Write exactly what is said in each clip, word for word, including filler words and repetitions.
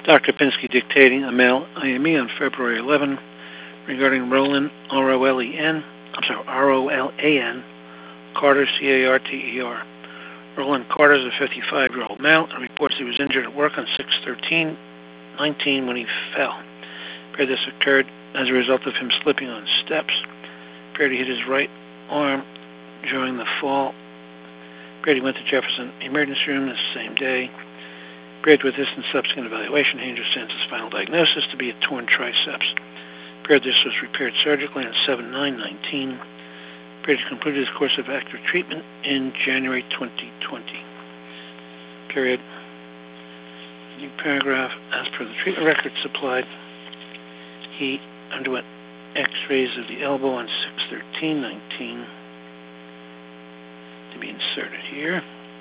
Doctor Pinsky dictating a mail I M E on February eleventh regarding Roland, R O L E N, I'm sorry, R O L A N, Carter, C A R T E R. Roland Carter is a fifty-five-year-old male and reports he was injured at work on six thirteen nineteen when he fell. Appeared this occurred as a result of him slipping on steps. Appeared he hit his right arm during the fall. Appeared he went to Jefferson Emergency Room the same day. Appeared with this and subsequent evaluation, he understands his final diagnosis to be a torn triceps. Appeared this was repaired surgically on seven nine nineteen. Appeared he completed his course of active treatment in January twenty twenty. Period. New paragraph. As per the treatment record supplied, he underwent x-rays of the elbow on six thirteen nineteen to be inserted here.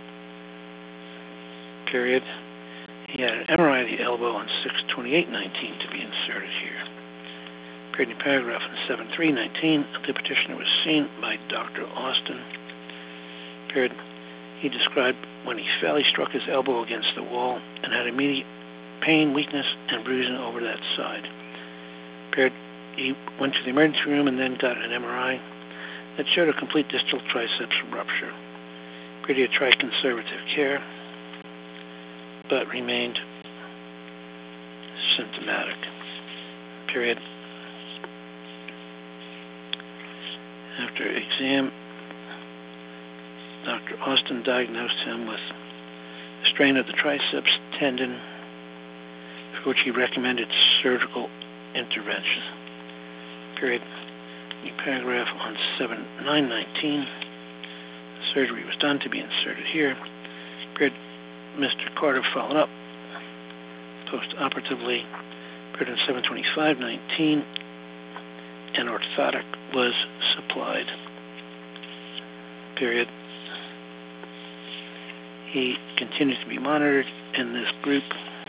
Period. He had an M R I of the elbow on six twenty-eight nineteen to be inserted here. Period. In paragraph on seven three nineteen, the petitioner was seen by Doctor Austin. Period. He described when he fell, he struck his elbow against the wall and had immediate pain, weakness, and bruising over that side. Period. He went to the emergency room and then got an M R I that showed a complete distal triceps rupture. Period. He tried conservative care, but remained symptomatic. Period. After exam, Doctor Austin diagnosed him with a strain of the triceps tendon, for which he recommended surgical intervention. Period. The paragraph on seven nine nineteen, surgery was done to be inserted here. Period. Mister Carter followed up post-operatively. Period. On seven twenty-five nineteen, an orthotic was supplied. Period. He continues to be monitored in this group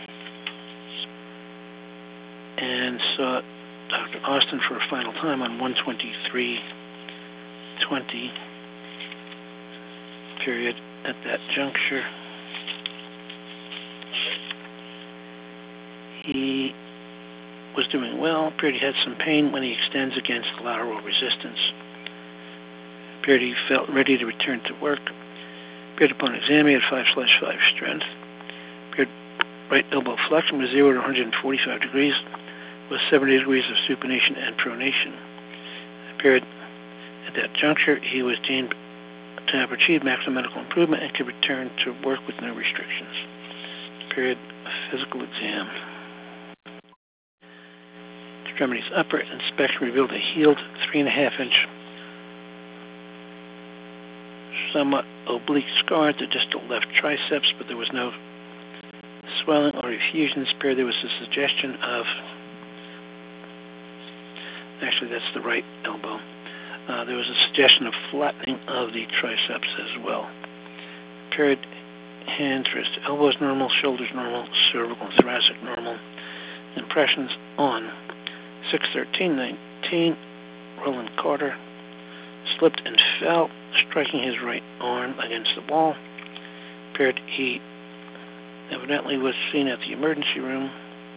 and saw Doctor Austin for a final time on one twenty-three twenty. Period. At that juncture, he was doing well. Period. He had some pain when he extends against lateral resistance. Period. He felt ready to return to work. Period. Upon exam, he had five slash five strength. Period. Right elbow flexion was zero to one hundred forty-five degrees, with seventy degrees of supination and pronation. Period. At that juncture, he was deemed to have achieved maximum medical improvement and could return to work with no restrictions. Period. Physical exam. Extremities upper inspection revealed a healed three and a half inch somewhat oblique scar at the distal left triceps, but there was no swelling or effusions. Period. There was a suggestion of, actually that's the right elbow, uh, there was a suggestion of flattening of the triceps as well. Period. Hands, wrist, elbows normal, shoulders normal, cervical and thoracic normal. Impressions on six thirteen nineteen, Roland Carter slipped and fell, striking his right arm against the wall. Period. He evidently was seen at the emergency room.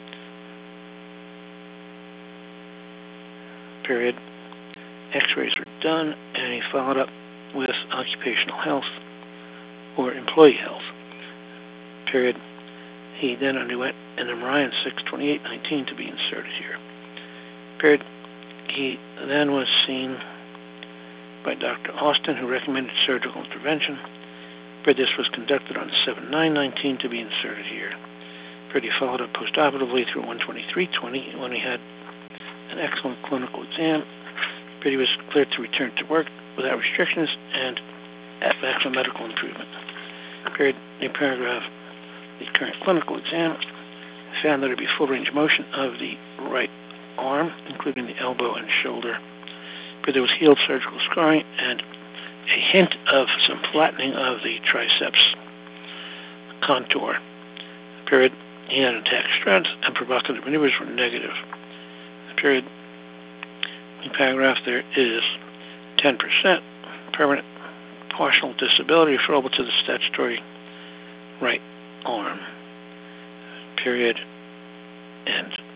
Period. X-rays were done, and he followed up with occupational health or employee health. Period. He then underwent an M R I on six twenty-eight nineteen to be inserted here. Period. He then was seen by Doctor Austin, who recommended surgical intervention. Period. This was conducted on seven nine nineteen to be inserted here. Period. He followed up postoperatively through one twenty-three twenty when he had an excellent clinical exam. Period. He was cleared to return to work without restrictions and at maximum medical improvement. Period. In paragraph, the current clinical exam found there to be full range of motion of the right arm, including the elbow and shoulder. But there was healed surgical scarring and a hint of some flattening of the triceps contour. Period. He had intact strength and provocative maneuvers were negative. Period. In paragraph, there is ten percent permanent partial disability referable to the statutory right arm. Period. and